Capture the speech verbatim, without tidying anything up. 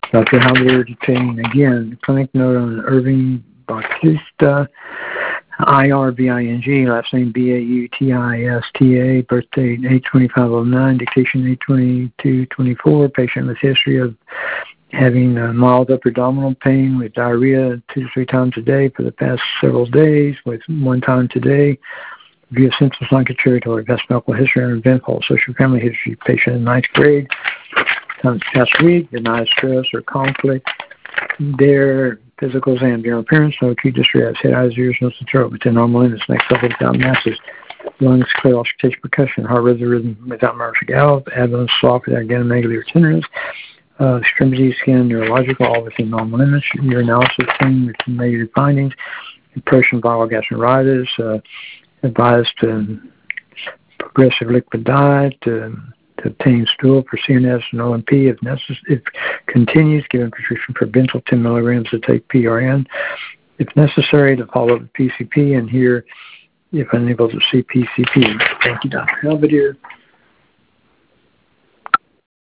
Doctor Halbert detained again. Clinic note on Irving Bautista, I R V I N G, last name B A U T I S T A, birth date eight twenty-five oh nine, dictation eight twenty-two twenty-four, patient with history of having uh, mild upper abdominal pain with diarrhea two to three times a day for the past several days, with one time today. View of symptoms non-contributory, past medical history and eventful social family history, patient in ninth grade, times past week, denies stress or conflict. Their physical exam, general appearance, no acute distress, head, eyes, ears, nose, and throat within normal limits, next level without masses, lungs clear, auscultation, percussion, heart rhythm without martial gallop, abdomen soft without ganomegaly or tenderness, uh, extremity, skin, neurological, all within normal limits, urinalysis, thing with negative findings, impression, viral gastroenteritis, uh, advised to progressive liquid diet, to, to obtain stool for C N S and O M P if necessary. If continues, given prescription for benzyl ten milligrams to take P R N. If necessary, to follow up with P C P, and here, if unable to see P C P. Thank you, Doctor Halbert.